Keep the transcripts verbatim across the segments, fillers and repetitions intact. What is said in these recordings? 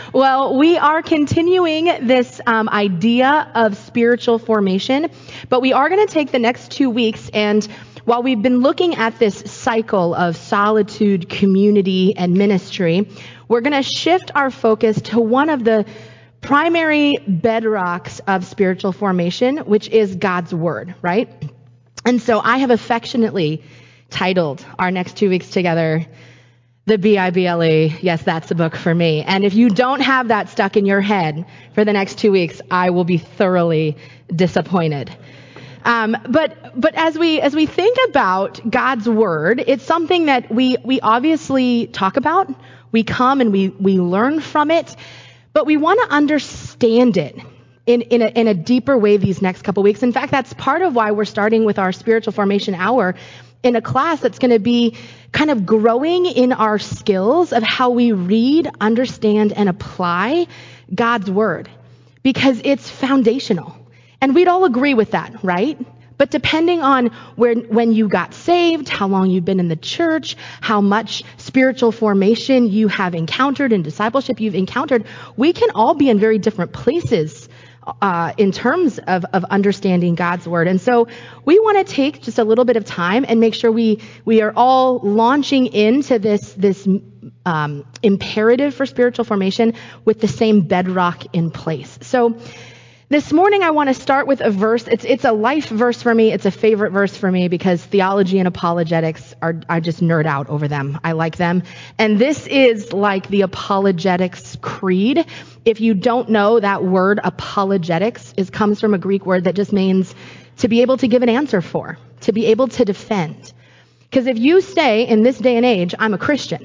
Well, we are continuing this um, idea of spiritual formation, but we are going to take the next two weeks, and while we've been looking at this cycle of solitude, community, and ministry, we're going to shift our focus to one of the primary bedrocks of spiritual formation, which is God's Word, right? And so I have affectionately titled our next two weeks together, The B I B L E, yes, that's the book for me. And if you don't have that stuck in your head for the next two weeks, I will be thoroughly disappointed. Um, but but as we as we think about God's Word, it's something that we we obviously talk about. We come and we we learn from it, but we want to understand it in in a, in a deeper way these next couple weeks. In fact, that's part of why we're starting with our spiritual formation hour in a class that's going to be kind of growing in our skills of how we read, understand, and apply God's Word, because it's foundational. And we'd all agree with that, right? But depending on where, when you got saved, how long you've been in the church, how much spiritual formation you have encountered and discipleship you've encountered, we can all be in very different places Uh, in terms of, of understanding God's Word. And so we want to take just a little bit of time and make sure we we are all launching into this, this um, imperative for spiritual formation with the same bedrock in place. So this morning I want to start with a verse. It's it's a life verse for me. It's a favorite verse for me because theology and apologetics are, I just nerd out over them. I like them. And this is like the apologetics creed. If you don't know, that word apologetics is comes from a Greek word that just means to be able to give an answer for, to be able to defend. Because if you say in this day and age, I'm a Christian,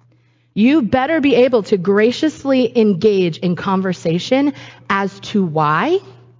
you better be able to graciously engage in conversation as to why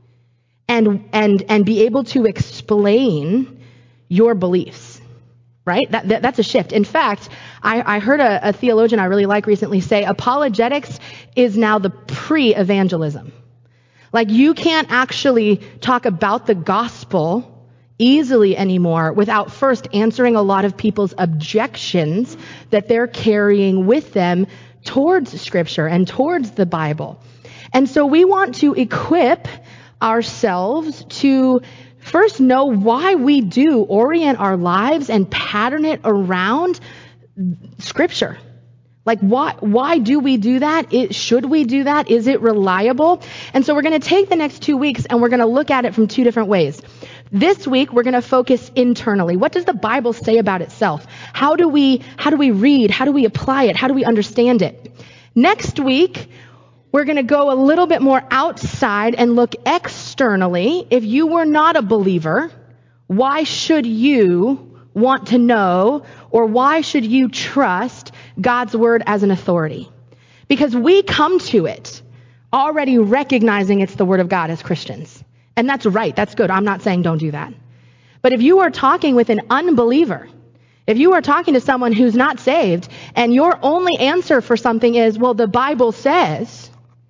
and and and be able to explain your beliefs, right? That, that that's a shift. In fact, I, I heard a, a theologian I really like recently say apologetics is now the pre-evangelism. Like you can't actually talk about the gospel easily anymore without first answering a lot of people's objections that they're carrying with them towards Scripture and towards the Bible. And so we want to equip ourselves to first know why we do orient our lives and pattern it around Scripture. Like, why why do we do that? It, should we do that? Is it reliable? And so we're going to take the next two weeks and we're going to look at it from two different ways. This week, we're going to focus internally. What does the Bible say about itself? How do we, how do we read? How do we apply it? How do we understand it? Next week, we're going to go a little bit more outside and look externally. If you were not a believer, why should you want to know, or why should you trust God's Word as an authority? Because we come to it already recognizing it's the Word of God as Christians. And that's right. That's good. I'm not saying don't do that. But if you are talking with an unbeliever, if you are talking to someone who's not saved, and your only answer for something is, well, the Bible says,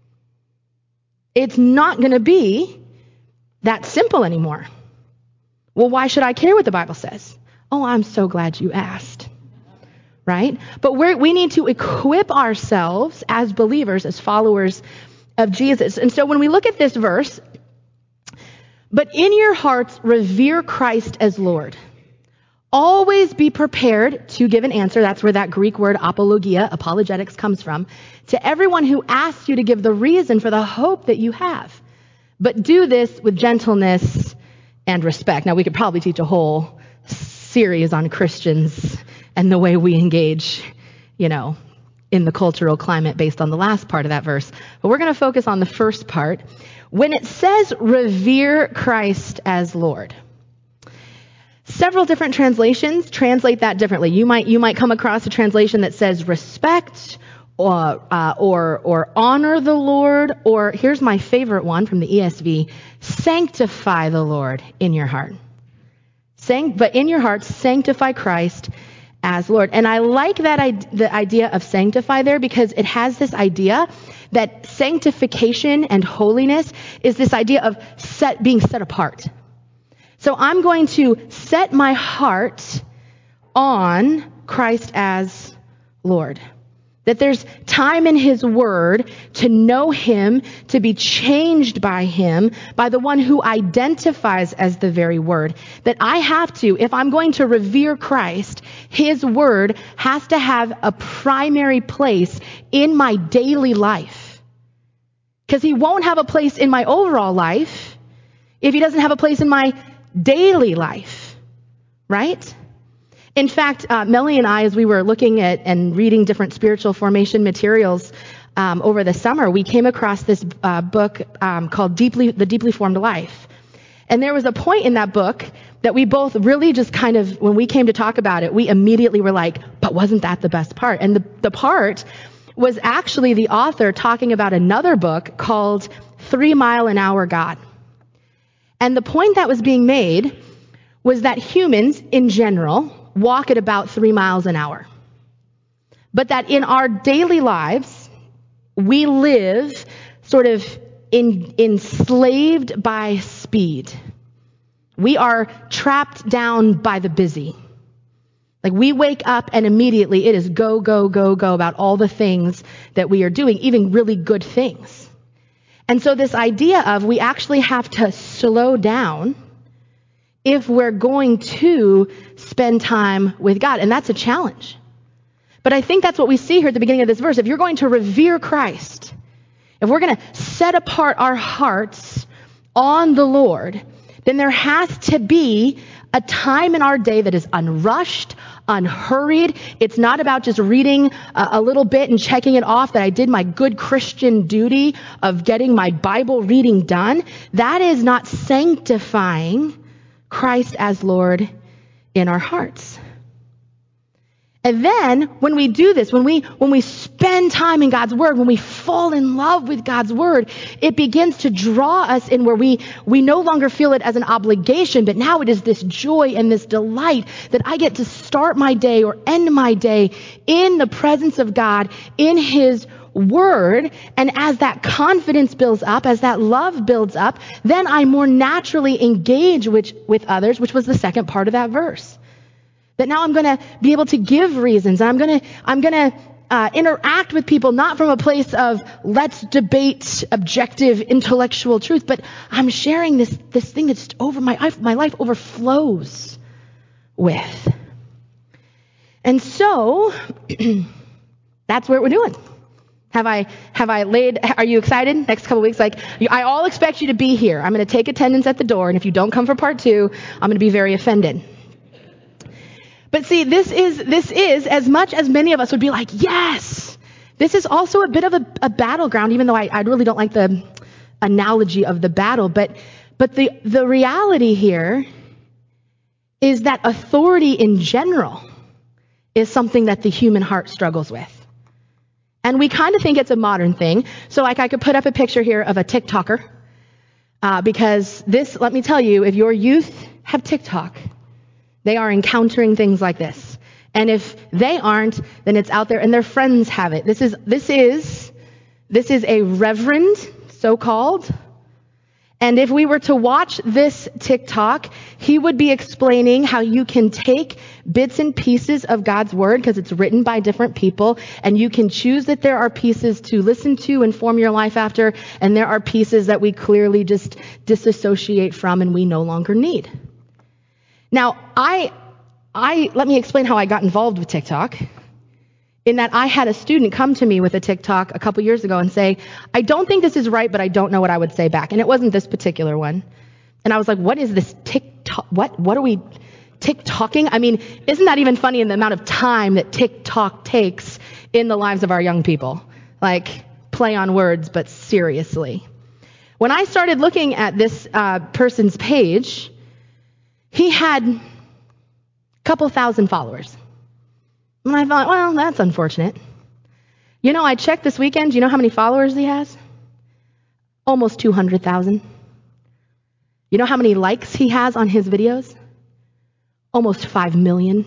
it's not going to be that simple anymore. Well, why should I care what the Bible says? Oh, I'm so glad you asked. Right? But we're, we need to equip ourselves as believers, as followers of Jesus. And so when we look at this verse, but in your hearts, revere Christ as Lord. Always be prepared to give an answer. That's where that Greek word apologia, apologetics, comes from. To everyone who asks you to give the reason for the hope that you have. But do this with gentleness and respect. Now, we could probably teach a whole series on Christians and the way we engage, you know, in the cultural climate based on the last part of that verse. But we're going to focus on the first part. When it says revere Christ as Lord, several different translations translate that differently. You might you might come across a translation that says respect or uh, or or honor the Lord, or here's my favorite one from the E S V, sanctify the Lord in your heart. Sanct- but in your heart, sanctify Christ as Lord. And I like that I- the idea of sanctify there because it has this idea that sanctification and holiness is this idea of set being set apart. So I'm going to set my heart on Christ as Lord. That there's time in his word to know him, to be changed by him, by the one who identifies as the very word. That I have to, if I'm going to revere Christ, his word has to have a primary place in my daily life. Because he won't have a place in my overall life if he doesn't have a place in my daily life, right? In fact, uh, Melanie and I, as we were looking at and reading different spiritual formation materials um, over the summer, we came across this uh, book um, called Deeply, The Deeply Formed Life. And there was a point in that book that we both really just kind of, when we came to talk about it, we immediately were like, but wasn't that the best part? And the, the part was actually the author talking about another book called Three Mile an Hour God. And the point that was being made was that humans in general walk at about three miles an hour. But that in our daily lives, we live sort of in, enslaved by speed. We are trapped down by the busy. Like we wake up and immediately it is go, go, go, go about all the things that we are doing, even really good things. And so this idea of we actually have to slow down if we're going to spend time with God. And that's a challenge. But I think that's what we see here at the beginning of this verse. If you're going to revere Christ, if we're going to set apart our hearts on the Lord, then there has to be a time in our day that is unrushed, unhurried. It's not about just reading a, a little bit and checking it off that I did my good Christian duty of getting my Bible reading done. That is not sanctifying Christ as Lord in our hearts. And then when we do this, when we when we spend time in God's word, when we fall in love with God's word, it begins to draw us in where we we no longer feel it as an obligation, but now it is this joy and this delight that I get to start my day or end my day in the presence of God, in his word. And as that confidence builds up, as that love builds up, then I more naturally engage with, with others, which was the second part of that verse. That now I'm going to be able to give reasons. I'm going to, I'm going to uh, interact with people, not from a place of let's debate objective intellectual truth, but I'm sharing this, this thing that's over my life, my life overflows with. And so that's what we're doing. Have I, have I laid, are you excited? Next couple weeks, like, I all expect you to be here. I'm going to take attendance at the door, and if you don't come for part two, I'm going to be very offended. But see, this is, this is, as much as many of us would be like, yes, this is also a bit of a, a battleground, even though I, I really don't like the analogy of the battle, but, but the, the reality here is that authority in general is something that the human heart struggles with. And we kind of think it's a modern thing. So like I could put up a picture here of a TikToker, uh, because this, let me tell you, if your youth have TikTok, they are encountering things like this. And if they aren't, then it's out there and their friends have it. This is, this is, this is a reverend, so-called. And if we were to watch this TikTok, he would be explaining how you can take bits and pieces of God's word, because it's written by different people, and you can choose that there are pieces to listen to and form your life after, and there are pieces that we clearly just disassociate from and we no longer need. Now, I, I, let me explain how I got involved with TikTok. In that I had a student come to me with a TikTok a couple years ago and say, I don't think this is right, but I don't know what I would say back. And it wasn't this particular one. And I was like, what is this TikTok? What, what are we TikToking? I mean, isn't that even funny in the amount of time that TikTok takes in the lives of our young people? Like, play on words, but seriously. When I started looking at this uh, person's page, he had a couple thousand followers. And I thought, well, that's unfortunate. You know, I checked this weekend. Do you know how many followers he has? Almost two hundred thousand. You know how many likes he has on his videos? Almost five million.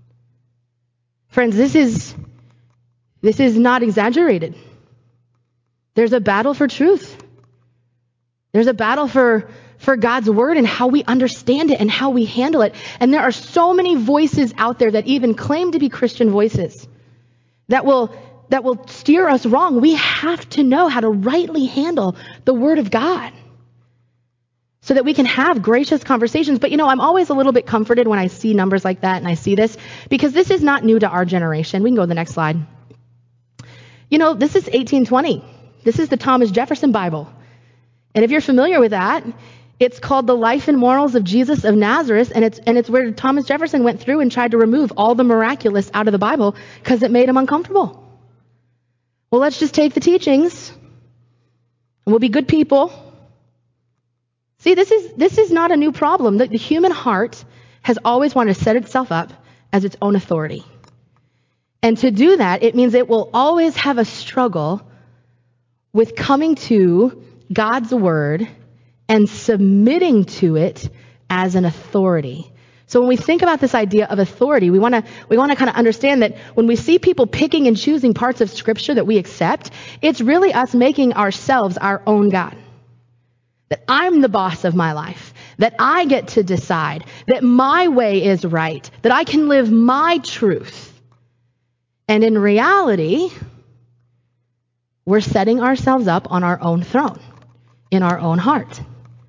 Friends, this is, this is not exaggerated. There's a battle for truth. There's a battle for for God's word and how we understand it and how we handle it. And there are so many voices out there that even claim to be Christian voices that will that will steer us wrong, we have to know how to rightly handle the Word of God so that we can have gracious conversations. But you know, I'm always a little bit comforted when I see numbers like that and I see this, because this is not new to our generation. We can go to the next slide. You know, this is eighteen twenty. This is the Thomas Jefferson Bible. And if you're familiar with that, it's called The Life and Morals of Jesus of Nazareth, and it's and it's where Thomas Jefferson went through and tried to remove all the miraculous out of the Bible because it made him uncomfortable. Well, let's just take the teachings, and we'll be good people. See, this is this is not a new problem. The, the human heart has always wanted to set itself up as its own authority. And to do that, it means it will always have a struggle with coming to God's word and submitting to it as an authority. So when we think about this idea of authority, we want to we want to kind of understand that when we see people picking and choosing parts of Scripture that we accept, it's really us making ourselves our own God. That I'm the boss of my life, that I get to decide, that my way is right, that I can live my truth. And in reality, we're setting ourselves up on our own throne, in our own heart.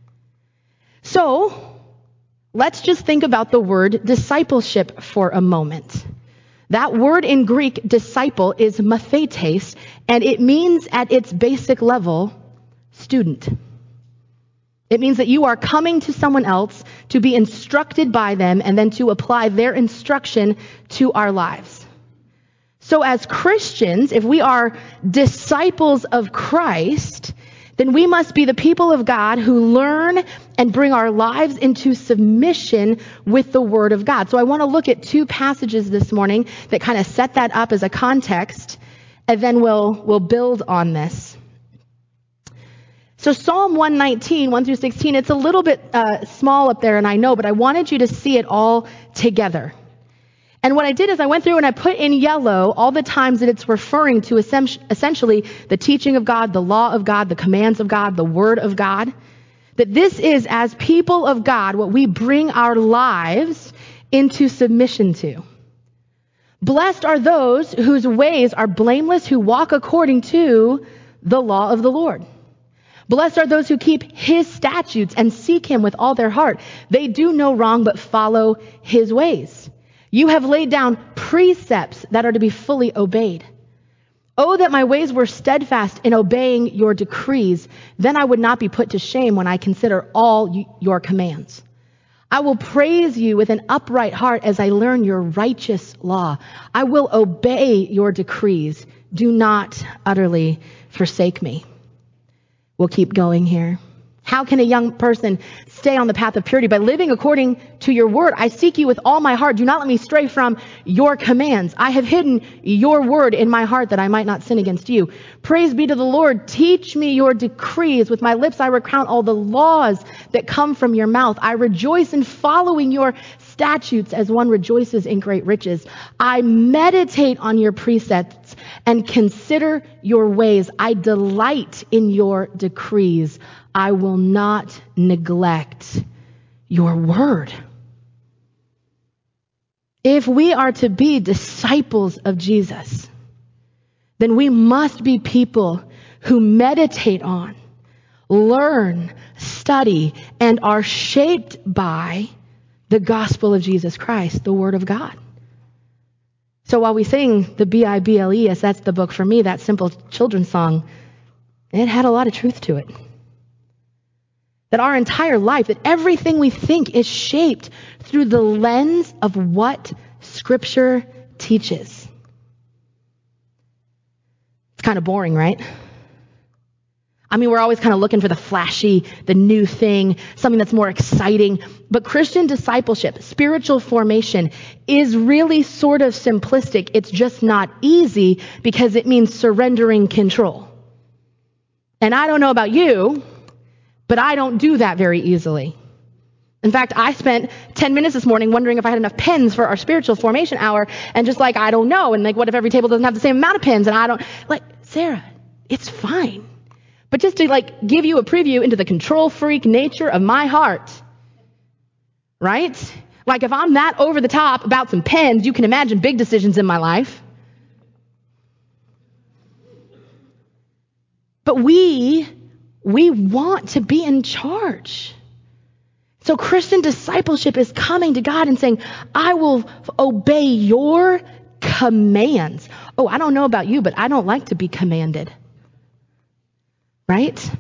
So, let's just think about the word discipleship for a moment. That word in Greek, disciple, is mathetes, and it means at its basic level, student. It means that you are coming to someone else to be instructed by them and then to apply their instruction to our lives. So as Christians, if we are disciples of Christ, then we must be the people of God who learn and bring our lives into submission with the Word of God. So I want to look at two passages this morning that kind of set that up as a context, and then we'll we'll build on this. So Psalm one nineteen, one through sixteen, it's a little bit uh, small up there, and I know, but I wanted you to see it all together. And what I did is I went through and I put in yellow all the times that it's referring to essentially the teaching of God, the law of God, the commands of God, the word of God. That this is, as people of God, what we bring our lives into submission to. Blessed are those whose ways are blameless, who walk according to the law of the Lord. Blessed are those who keep his statutes and seek him with all their heart. They do no wrong but follow his ways. You have laid down precepts that are to be fully obeyed. Oh, that my ways were steadfast in obeying your decrees. Then I would not be put to shame when I consider all your commands. I will praise you with an upright heart as I learn your righteous law. I will obey your decrees. Do not utterly forsake me. We'll keep going here. How can a young person stay on the path of purity? By living according to your word. I seek you with all my heart. Do not let me stray from your commands. I have hidden your word in my heart that I might not sin against you. Praise be to the Lord. Teach me your decrees. With my lips I recount all the laws that come from your mouth. I rejoice in following your statutes as one rejoices in great riches. I meditate on your precepts and consider your ways. I delight in your decrees. I will not neglect your word. If we are to be disciples of Jesus, then we must be people who meditate on, learn, study, and are shaped by the gospel of Jesus Christ, the Word of God. So while we sing the B I B L E S, that's the book for me, that simple children's song, it had a lot of truth to it. That our entire life, that everything we think is shaped through the lens of what Scripture teaches. It's kind of boring, right? I mean, we're always kind of looking for the flashy, the new thing, something that's more exciting. But Christian discipleship, spiritual formation, is really sort of simplistic. It's just not easy because it means surrendering control. And I don't know about you, but I don't do that very easily. In fact, I spent ten minutes this morning wondering if I had enough pens for our spiritual formation hour, and just like, I don't know. And like, what if every table doesn't have the same amount of pens? And I don't, like, Sarah, it's fine. But just to like give you a preview into the control freak nature of my heart, right? Like if I'm that over the top about some pens, you can imagine big decisions in my life. But we, we want to be in charge. So Christian discipleship is coming to God and saying, I will obey your commands. Oh, I don't know about you, but I don't like to be commanded. Right?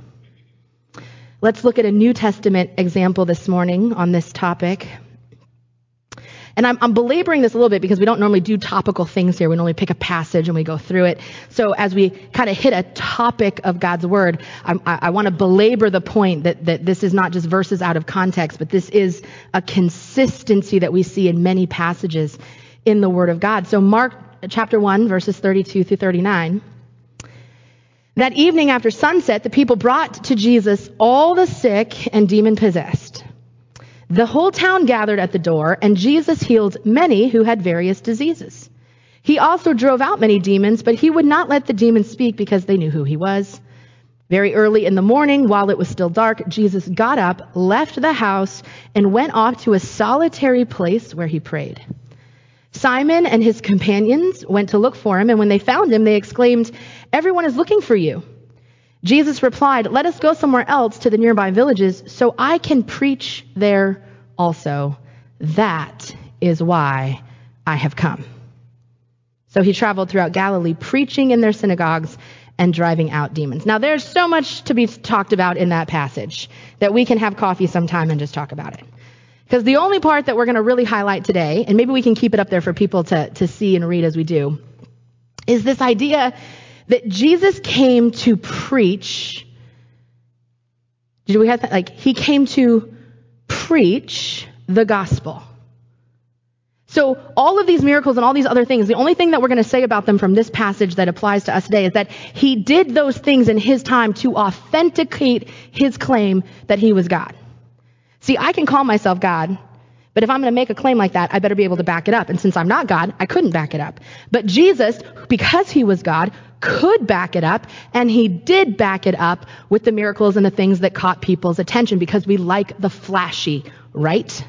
Let's look at a New Testament example this morning on this topic. And I'm, I'm belaboring this a little bit because we don't normally do topical things here. We normally pick a passage and we go through it. So as we kind of hit a topic of God's word, I'm, I, I want to belabor the point that, that this is not just verses out of context, but this is a consistency that we see in many passages in the word of God. So Mark chapter one, verses thirty-two through thirty-nine. That evening after sunset, the people brought to Jesus all the sick and demon-possessed. The whole town gathered at the door, and Jesus healed many who had various diseases. He also drove out many demons, but he would not let the demons speak because they knew who he was. Very early in the morning, while it was still dark, Jesus got up, left the house, and went off to a solitary place where he prayed. Simon and his companions went to look for him, and when they found him, they exclaimed, "Everyone is looking for you." Jesus replied, "Let us go somewhere else to the nearby villages so I can preach there also. That is why I have come." So he traveled throughout Galilee, preaching in their synagogues and driving out demons. Now, there's so much to be talked about in that passage that we can have coffee sometime and just talk about it. Because the only part that we're going to really highlight today, and maybe we can keep it up there for people to, to see and read as we do, is this idea that Jesus came to preach. Did we have that? Like, he came to preach the gospel. So all of these miracles and all these other things, the only thing that we're going to say about them from this passage that applies to us today is that he did those things in his time to authenticate his claim that he was God. See, I can call myself God, but if I'm going to make a claim like that, I better be able to back it up. And since I'm not God, I couldn't back it up. But Jesus, because he was God, could back it up, and he did back it up with the miracles and the things that caught people's attention because we like the flashy, right?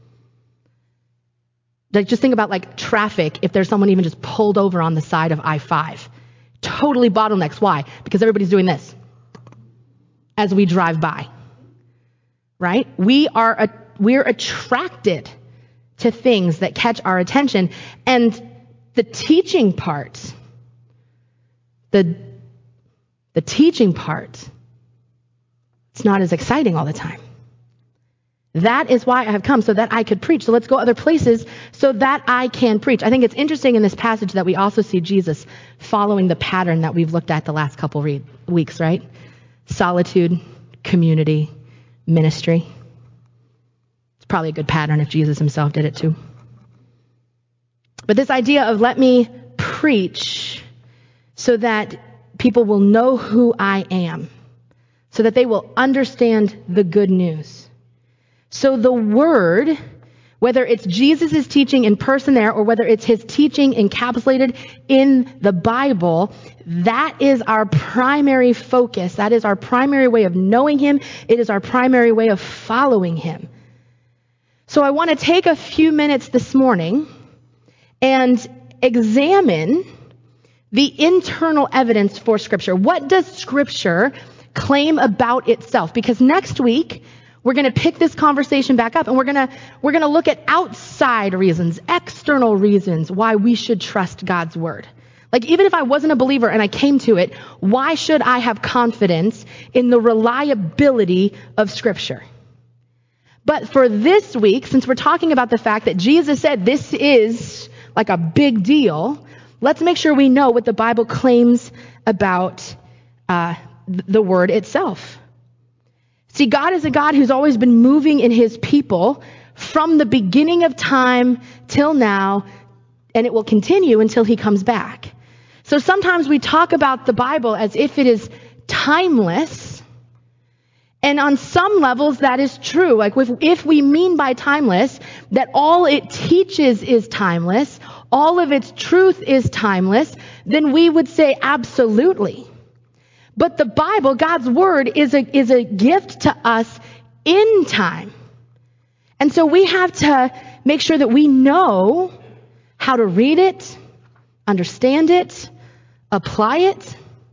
Like, just think about like traffic if there's someone even just pulled over on the side of I five. Totally bottlenecks. Why? Because everybody's doing this as we drive by. Right? We are a, we're attracted to things that catch our attention. And the teaching part, the, the teaching part, it's not as exciting all the time. That is why I have come, so that I could preach. So let's go other places so that I can preach. I think it's interesting in this passage that we also see Jesus following the pattern that we've looked at the last couple read, weeks, right? Solitude, community, ministry. It's probably a good pattern if Jesus himself did it too. But this idea of let me preach so that people will know who I am, so that they will understand the good news. So the word, whether it's Jesus' teaching in person there or whether it's his teaching encapsulated in the Bible, that is our primary focus. That is our primary way of knowing him. It is our primary way of following him. So I want to take a few minutes this morning and examine the internal evidence for Scripture. What does Scripture claim about itself? Because next week, we're going to pick this conversation back up, and we're going to we're going to look at outside reasons, external reasons why we should trust God's word. Like, even if I wasn't a believer and I came to it, why should I have confidence in the reliability of Scripture? But for this week, since we're talking about the fact that Jesus said this is like a big deal, let's make sure we know what the Bible claims about uh, the word itself. See, God is a God who's always been moving in his people from the beginning of time till now, and it will continue until he comes back. So sometimes we talk about the Bible as if it is timeless, and on some levels that is true. Like if, if we mean by timeless that all it teaches is timeless, all of its truth is timeless, then we would say absolutely. But the Bible, God's word, is a, is a gift to us in time. And so we have to make sure that we know how to read it, understand it, apply it,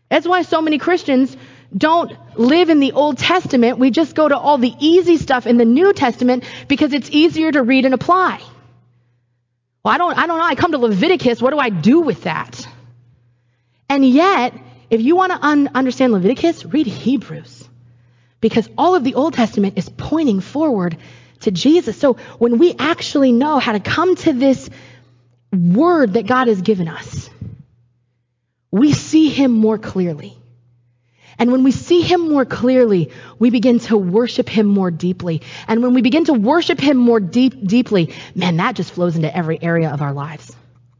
That's why so many Christians don't live in the Old Testament. We just go to all the easy stuff in the New Testament because it's easier to read and apply. Well, I don't, I don't know. I come to Leviticus. What do I do with that? And yet, if you want to un- understand Leviticus, read Hebrews, because all of the Old Testament is pointing forward to Jesus. So when we actually know how to come to this word that God has given us, we see him more clearly. And when we see him more clearly, we begin to worship him more deeply. And when we begin to worship him more deep, deeply, man, that just flows into every area of our lives.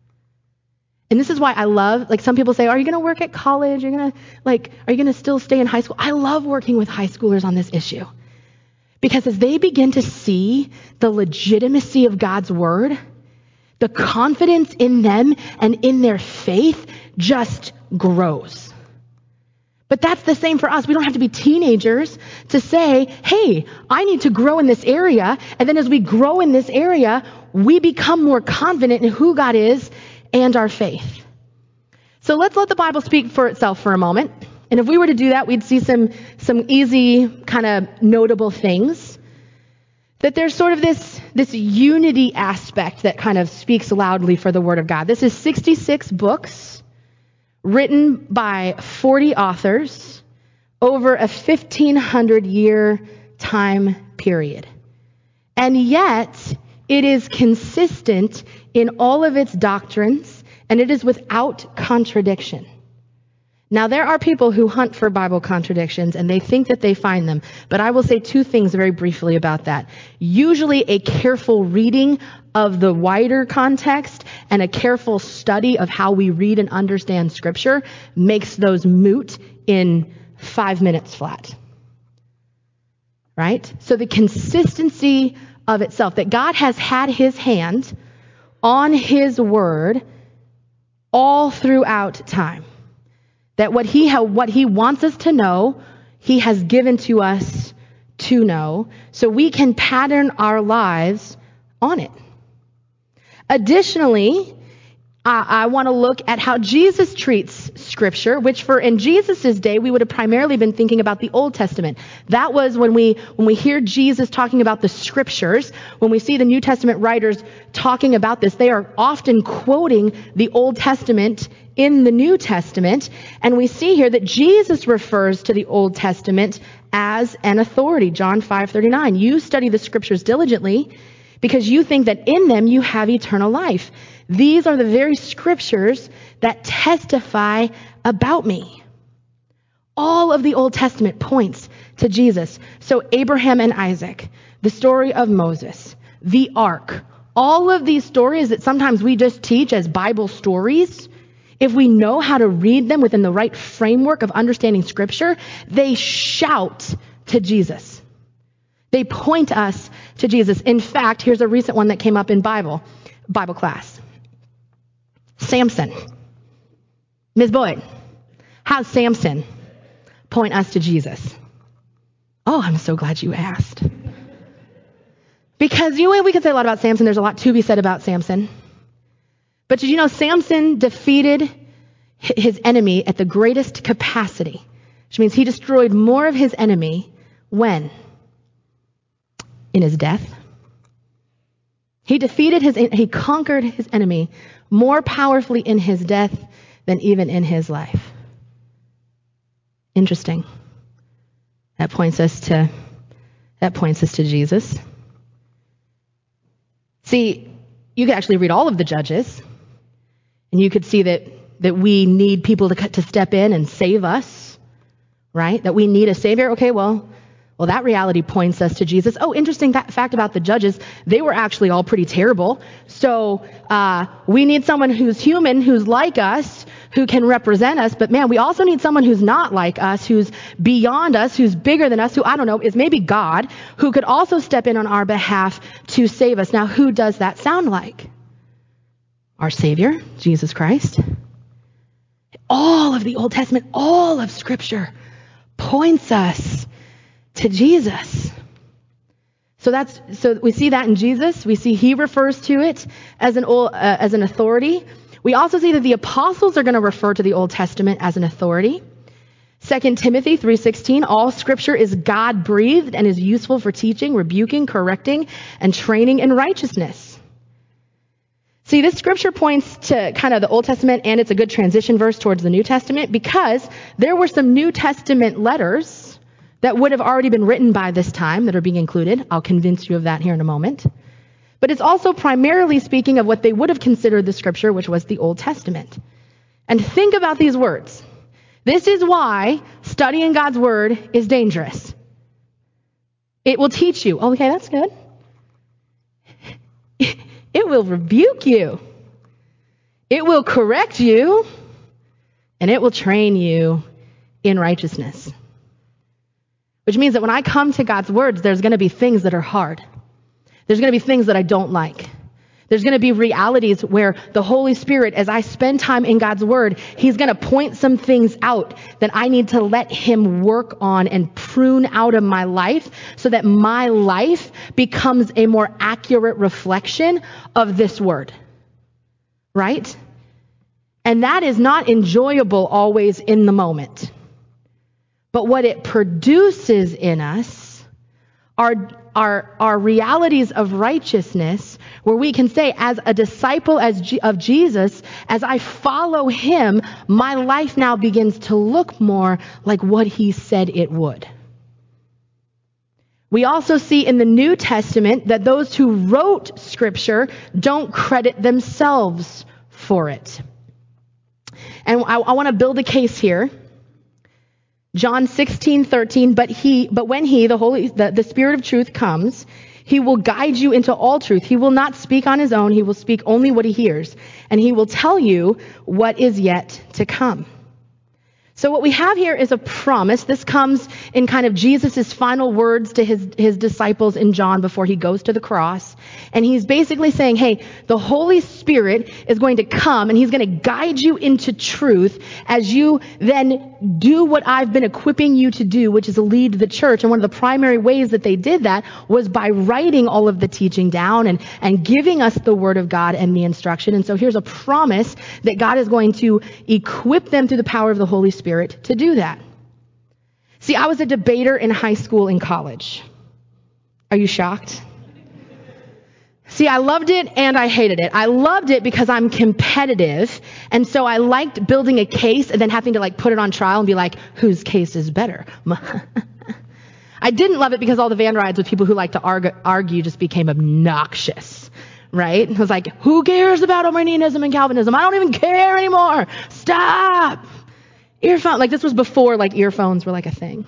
And this is why I love, like some people say, are you going to work at college? You're going to, like, are you going to still stay in high school? I love working with high schoolers on this issue. Because as they begin to see the legitimacy of God's word, the confidence in them and in their faith just grows. But that's the same for us. We don't have to be teenagers to say, hey, I need to grow in this area. And then as we grow in this area, we become more confident in who God is and our faith. So let's let the Bible speak for itself for a moment. And if we were to do that, we'd see some, some easy kind of notable things. That there's sort of this, this unity aspect that kind of speaks loudly for the Word of God. This is sixty-six books written by forty authors over a fifteen hundred year time period. And yet, it is consistent in all of its doctrines, and it is without contradiction. Now, there are people who hunt for Bible contradictions, and they think that they find them. But I will say two things very briefly about that. Usually, a careful reading of the wider context and a careful study of how we read and understand Scripture makes those moot in five minutes flat. Right? So the consistency of itself, that God has had his hand on his word all throughout time. That what he ha- what he wants us to know, he has given to us to know, so we can pattern our lives on it. Additionally, I, I want to look at how Jesus treats Scripture, which for in Jesus' day, we would have primarily been thinking about the Old Testament. That was when we when we hear Jesus talking about the Scriptures, when we see the New Testament writers talking about this, they are often quoting the Old Testament in the New Testament. And we see here that Jesus refers to the Old Testament as an authority. John five thirty-nine. You study the Scriptures diligently because you think that in them you have eternal life. These are the very Scriptures that testify about me. All of the Old Testament points to Jesus. So Abraham and Isaac, the story of Moses, the ark, all of these stories that sometimes we just teach as Bible stories, if we know how to read them within the right framework of understanding Scripture, they shout to Jesus. They point us to Jesus. In fact, here's a recent one that came up in Bible, Bible class. Samson. Miz Boyd, how's Samson point us to Jesus? Oh, I'm so glad you asked. Because you know, we can say a lot about Samson. There's a lot to be said about Samson. But did you know Samson defeated his enemy at the greatest capacity, which means he destroyed more of his enemy when? In his death. He defeated his, he conquered his enemy more powerfully in his death than even in his life. Interesting. That points us to, that points us to Jesus. See, you could actually read all of the Judges, and you could see that, that we need people to, to step in and save us, right? That we need a Savior. Okay, well, well, that reality points us to Jesus. Oh, interesting fa- fact about the Judges. They were actually all pretty terrible. So uh, we need someone who's human, who's like us, who can represent us. But man, we also need someone who's not like us, who's beyond us, who's bigger than us, who, I don't know, is maybe God, who could also step in on our behalf to save us. Now, who does that sound like? Our Savior, Jesus Christ. All of the Old Testament, all of Scripture points us to Jesus. So that's so we see that in Jesus. We see he refers to it as an uh, as an authority. We also see that the apostles are going to refer to the Old Testament as an authority. Second Timothy three sixteen, all scripture is God-breathed and is useful for teaching, rebuking, correcting, and training in righteousness. See, this scripture points to kind of the Old Testament, and it's a good transition verse towards the New Testament because there were some New Testament letters that would have already been written by this time that are being included. I'll convince you of that here in a moment. But it's also primarily speaking of what they would have considered the scripture, which was the Old Testament. And think about these words. This is why studying God's word is dangerous. It will teach you. Okay, that's good. It will rebuke you. It will correct you. And it will train you in righteousness. Which means that when I come to God's words, there's going to be things that are hard. There's going to be things that I don't like. There's going to be realities where the Holy Spirit, as I spend time in God's word, he's going to point some things out that I need to let him work on and prune out of my life so that my life becomes a more accurate reflection of this word. Right? And that is not enjoyable always in the moment. But what it produces in us are Are, are realities of righteousness where we can say, as a disciple as G- of Jesus, as I follow him, my life now begins to look more like what he said it would. We also see in the New Testament that those who wrote scripture don't credit themselves for it. And I, I want to build a case here. John sixteen thirteen, but he, but when he, the Holy, the, the Spirit of truth comes, he will guide you into all truth. He will not speak on his own. He will speak only what he hears, and he will tell you what is yet to come. So what we have here is a promise. This comes in kind of Jesus' final words to his, his disciples in John before he goes to the cross. And he's basically saying, hey, the Holy Spirit is going to come and he's going to guide you into truth as you then do what I've been equipping you to do, which is lead the church. And one of the primary ways that they did that was by writing all of the teaching down and, and giving us the word of God and the instruction. And so here's a promise that God is going to equip them through the power of the Holy Spirit to do that. See, I was a debater in high school and college. Are you shocked? See, I loved it and I hated it. I loved it because I'm competitive, and so I liked building a case and then having to like put it on trial and be like, whose case is better? I didn't love it because all the van rides with people who like to argue, argue just became obnoxious. Right? I was like, who cares about Arminianism and Calvinism? I don't even care anymore. Stop. Earphone, like this was before like earphones were like a thing.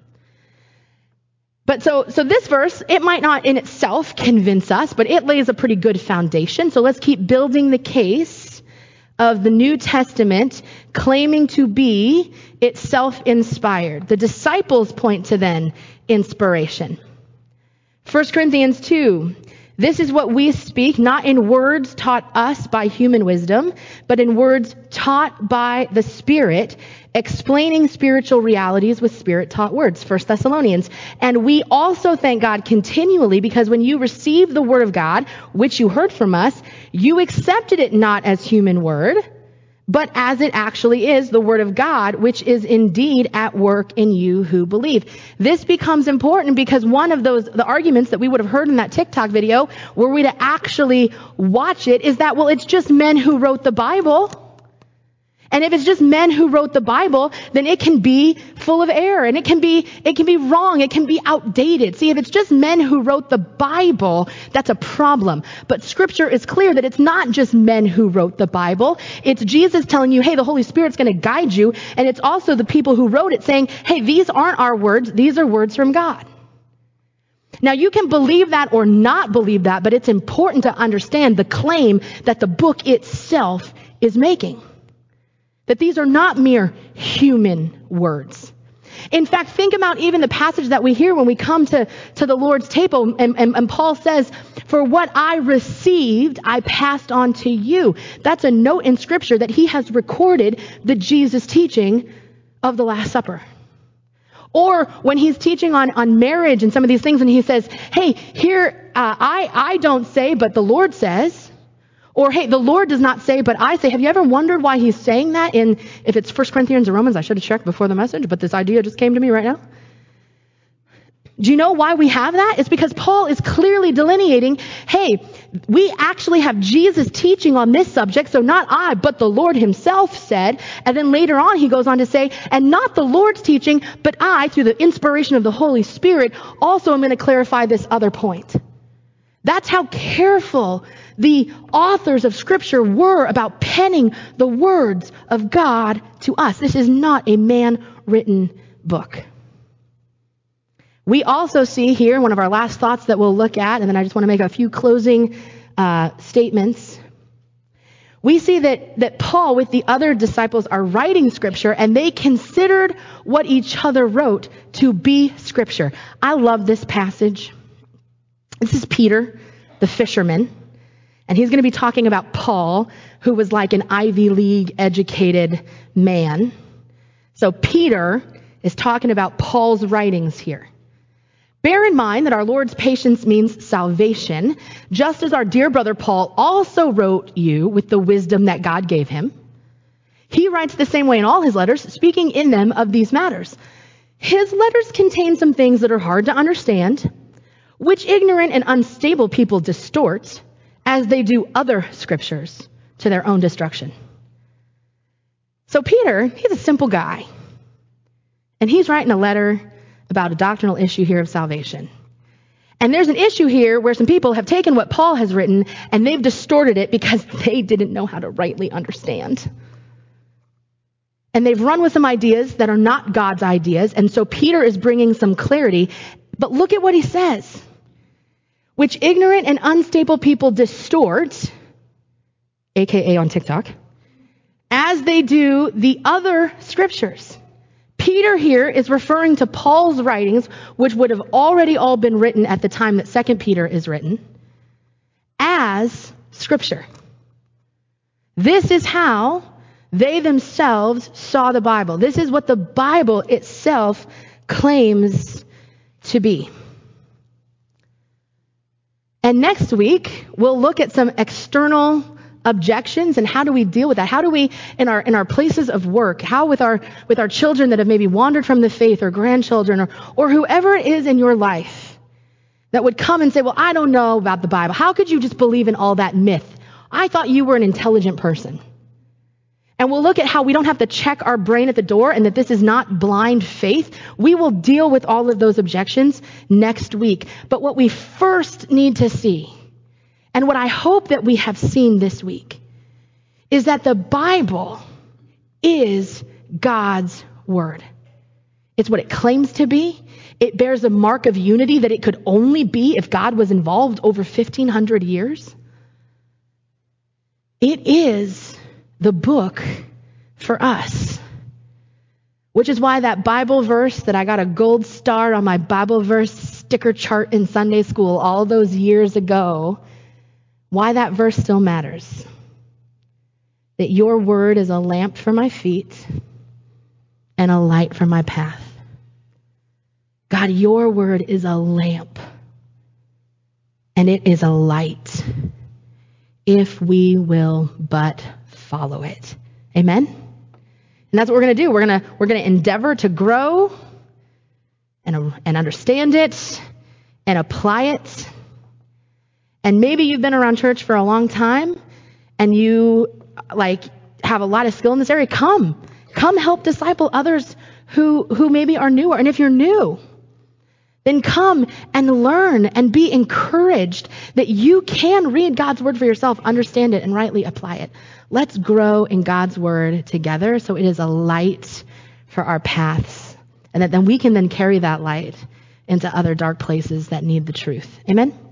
But so, so this verse, it might not in itself convince us, but it lays a pretty good foundation. So let's keep building the case of the New Testament claiming to be itself inspired. The disciples point to then inspiration. First Corinthians two. This is what we speak, not in words taught us by human wisdom, but in words taught by the Spirit, explaining spiritual realities with Spirit-taught words. First Thessalonians. And we also thank God continually because when you received the word of God, which you heard from us, you accepted it not as human word, but as it actually is, the word of God, which is indeed at work in you who believe. This becomes important because one of those, the arguments that we would have heard in that TikTok video, were we to actually watch it, is that, well, it's just men who wrote the Bible. And if it's just men who wrote the Bible, then it can be full of error and it can be, it can be wrong. It can be outdated. See, if it's just men who wrote the Bible, that's a problem. But scripture is clear that it's not just men who wrote the Bible. It's Jesus telling you, hey, the Holy Spirit's going to guide you. And it's also the people who wrote it saying, hey, these aren't our words. These are words from God. Now, you can believe that or not believe that, but it's important to understand the claim that the book itself is making. That these are not mere human words. In fact, think about even the passage that we hear when we come to, to the Lord's table, and, and, and Paul says, for what I received, I passed on to you. That's a note in Scripture that he has recorded the Jesus teaching of the Last Supper. Or when he's teaching on, on marriage and some of these things, and he says, hey, here, uh, I, I don't say, but the Lord says. Or, hey, the Lord does not say, but I say. Have you ever wondered why he's saying that? In, if it's First Corinthians or Romans, I should have checked before the message, but this idea just came to me right now. Do you know why we have that? It's because Paul is clearly delineating, hey, we actually have Jesus teaching on this subject, so not I, but the Lord himself said. And then later on he goes on to say, and not the Lord's teaching, but I, through the inspiration of the Holy Spirit, also am going to clarify this other point. That's how careful the authors of Scripture were about penning the words of God to us. This is not a man-written book. We also see here, one of our last thoughts that we'll look at, and then I just want to make a few closing uh, statements. We see that, that Paul with the other disciples are writing Scripture, and they considered what each other wrote to be Scripture. I love this passage. This is Peter, the fisherman, and he's going to be talking about Paul, who was like an Ivy League educated man. So Peter is talking about Paul's writings here. Bear in mind that our Lord's patience means salvation, just as our dear brother Paul also wrote you with the wisdom that God gave him. He writes the same way in all his letters, speaking in them of these matters. His letters contain some things that are hard to understand, which ignorant and unstable people distort, as they do other scriptures, to their own destruction. So Peter, he's a simple guy, and he's writing a letter about a doctrinal issue here of salvation. And there's an issue here where some people have taken what Paul has written and they've distorted it because they didn't know how to rightly understand. And they've run with some ideas that are not God's ideas. And so Peter is bringing some clarity. But look at what he says. Which ignorant and unstable people distort, A K A on TikTok, as they do the other scriptures. Peter here is referring to Paul's writings, which would have already all been written at the time that Second Peter is written, as Scripture. This is how they themselves saw the Bible. This is what the Bible itself claims to be. And next week, we'll look at some external objections and how do we deal with that? How do we, in our in our places of work, how with our with our children that have maybe wandered from the faith, or grandchildren, or or whoever it is in your life that would come and say, well, I don't know about the Bible. How could you just believe in all that myth? I thought you were an intelligent person. And we'll look at how we don't have to check our brain at the door and that this is not blind faith. We will deal with all of those objections next week. But what we first need to see, and what I hope that we have seen this week, is that the Bible is God's word. It's what it claims to be. It bears a mark of unity that it could only be if God was involved over fifteen hundred years. It is the book for us. Which is why that Bible verse that I got a gold star on my Bible verse sticker chart in Sunday school all those years ago, why that verse still matters. That your word is a lamp for my feet and a light for my path. God, your word is a lamp and it is a light if we will but follow it. Amen? And that's what we're going to do. We're going to we're going to endeavor to grow and, and understand it and apply it. And maybe you've been around church for a long time and you like have a lot of skill in this area. Come. Come help disciple others who, who maybe are newer. And if you're new, then come and learn and be encouraged that you can read God's word for yourself, understand it, and rightly apply it. Let's grow in God's word together so it is a light for our paths, and that then we can then carry that light into other dark places that need the truth. Amen?